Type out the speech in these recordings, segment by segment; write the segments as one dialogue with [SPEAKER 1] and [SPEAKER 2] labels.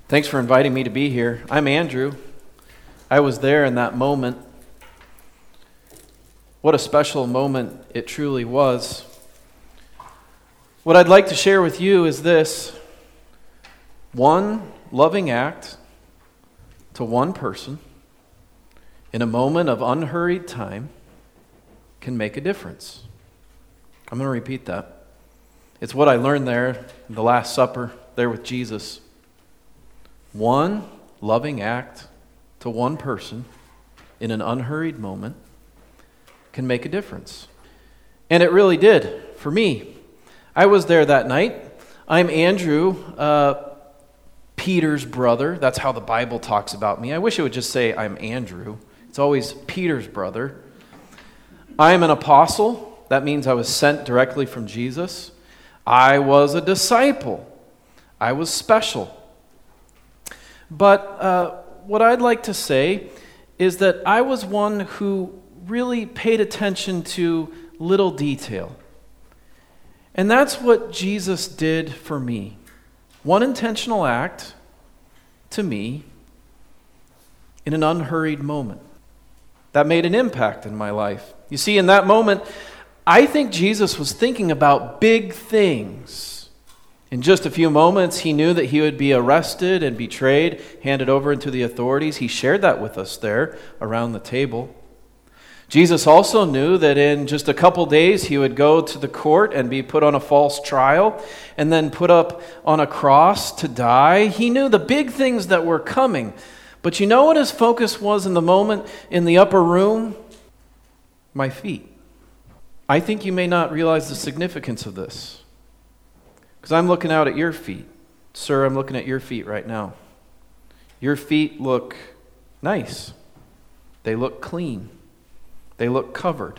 [SPEAKER 1] Thanks for inviting me to be here. I'm Andrew. I was there in that moment. What a special moment it truly was. What I'd like to share with you is this. One loving act to one person in a moment of unhurried time can make a difference. I'm going to repeat that. It's what I learned there in the Last Supper, there with Jesus. One loving act to one person in an unhurried moment can make a difference. And it really did for me. I was there that night. I'm Andrew, Peter's brother. That's how the Bible talks about me. I wish it would just say I'm Andrew. It's always Peter's brother. I'm an apostle. That means I was sent directly from Jesus. I was a disciple. I was special. But what I'd like to say is that I was one who really paid attention to little detail. And that's what Jesus did for me. One intentional act to me in an unhurried moment. That made an impact in my life. You see, in that moment, I think Jesus was thinking about big things. In just a few moments, he knew that he would be arrested and betrayed, handed over into the authorities. He shared that with us there around the table. Jesus also knew that in just a couple days, he would go to the court and be put on a false trial and then put up on a cross to die. He knew the big things that were coming. But you know what his focus was in the moment in the upper room? My feet. I think you may not realize the significance of this. Because I'm looking out at your feet. Sir, I'm looking at your feet right now. Your feet look nice. They look clean. They look covered.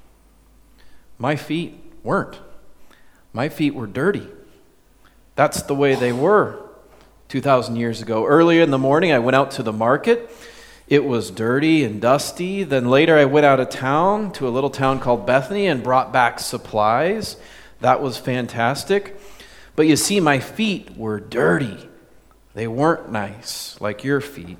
[SPEAKER 1] My feet weren't. My feet were dirty. That's the way they were 2,000 years ago. Earlier in the morning, I went out to the market. It was dirty and dusty. Then later, I went out of town to a little town called Bethany and brought back supplies. That was fantastic. But you see, my feet were dirty. They weren't nice like your feet.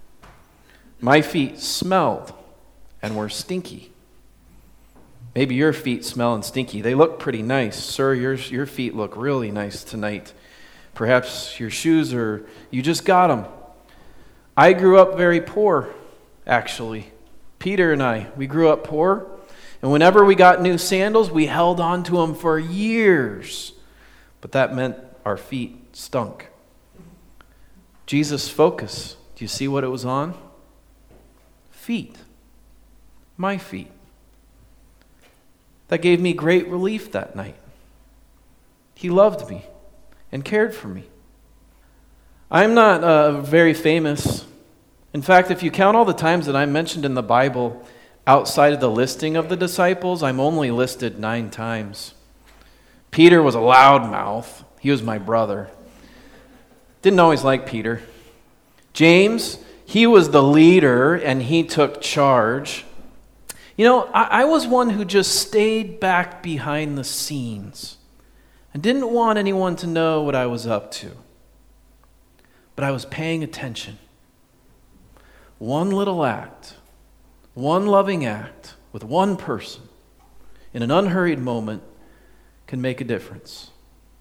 [SPEAKER 1] My feet smelled and were stinky. Maybe your feet smell and stinky. They look pretty nice. Sir, your feet look really nice tonight. Perhaps your shoes you just got them. I grew up very poor, actually. Peter and I, we grew up poor. And whenever we got new sandals, we held on to them for years. But that meant our feet stunk. Jesus' focus, do you see what it was on? Feet. My feet. That gave me great relief that night. He loved me and cared for me. I'm not very famous. In fact, if you count all the times that I'm mentioned in the Bible outside of the listing of the disciples, I'm only listed 9 times. Peter was a loudmouth. He was my brother. Didn't always like Peter. James, he was the leader and he took charge. You know, I was one who just stayed back behind the scenes and didn't want anyone to know what I was up to. But I was paying attention. One little act, one loving act with one person in an unhurried moment can make a difference.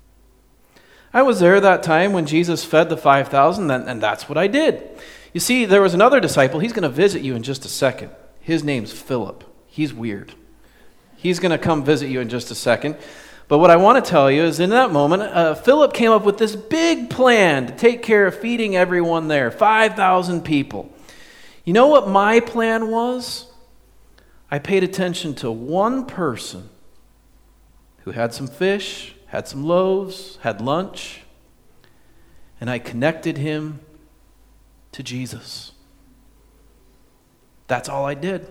[SPEAKER 1] I was there that time when Jesus fed the 5,000, and that's what I did. You see, there was another disciple. He's going to visit you in just a second. His name's Philip. He's weird. He's going to come visit you in just a second. But what I want to tell you is in that moment, Philip came up with this big plan to take care of feeding everyone there, 5,000 people. You know what my plan was? I paid attention to one person who had some fish, had some loaves, had lunch, and I connected him to Jesus. That's all I did.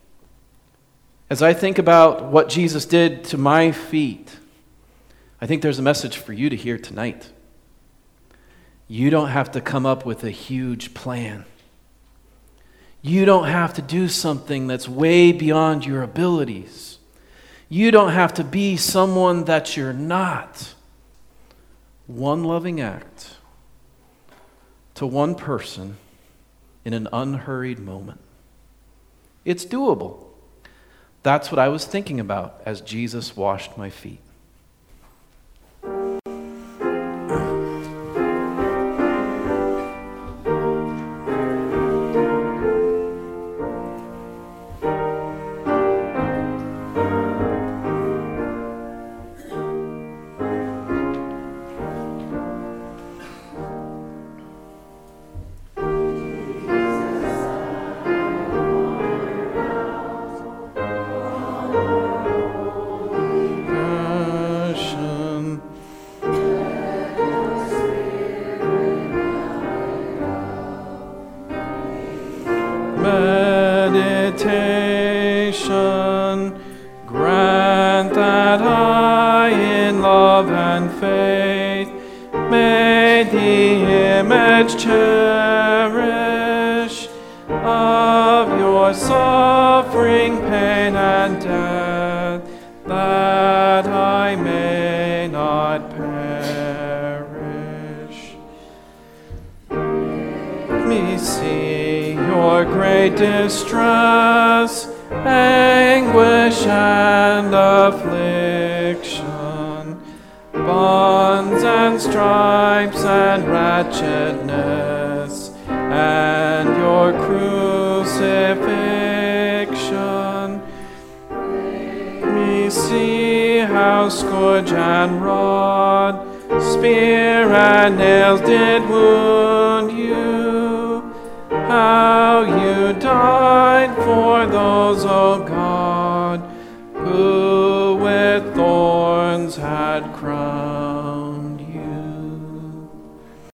[SPEAKER 1] As I think about what Jesus did to my feet, I think there's a message for you to hear tonight. You don't have to come up with a huge plan. You don't have to do something that's way beyond your abilities. You don't have to be someone that you're not. One loving act to one person in an unhurried moment. It's doable. That's what I was thinking about as Jesus washed my feet. Meditation, grant that I in love and faith may the image cherish of your suffering, pain, and death, that I may not perish. Let me see your great distress, anguish and affliction, bonds and stripes and wretchedness, and your crucifixion. Let me see how scourge and rod, spear and nails did wound you, how you died for those, O God, who with thorns had crowned